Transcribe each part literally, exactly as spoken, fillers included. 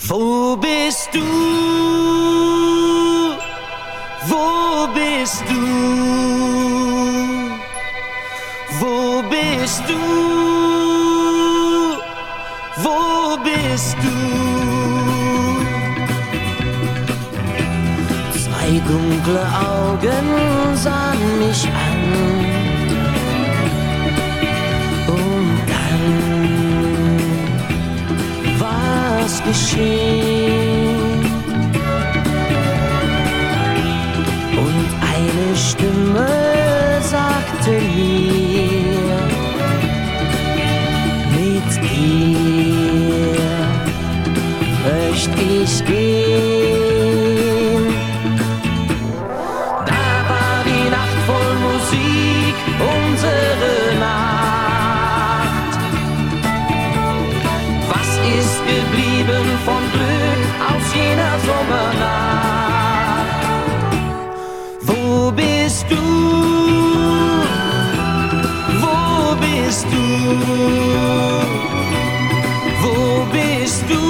Wo bist du? Wo bist du? Wo bist du? Wo bist du? Zwei dunkle Augen sahen mich an und dann war's geschehen und eine Stimme sagte mir: Mit dir möcht ich gehen. Da war die Nacht voll Musik, unsere Nacht. Was ist geblieben von Glück aus jener Sommernacht? Wo bist du? Wo bist du? Wo bist du?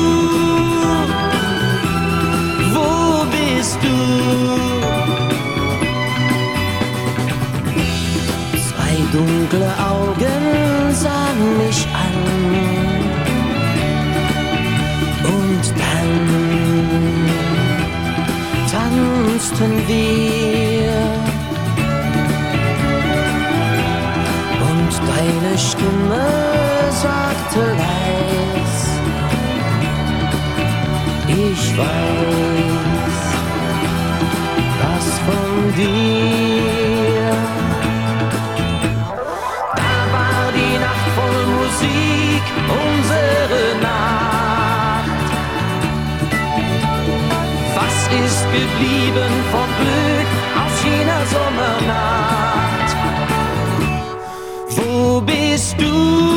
Wo bist du? Zwei dunkle Augen sahen mich an und dann tanzten wir und deine Stimme sagte leis: Ich weiß was von dir. Da war die Nacht voll Musik, unsere Nacht. Was ist geblieben von Glück aus jener Sommernacht? Wo bist du?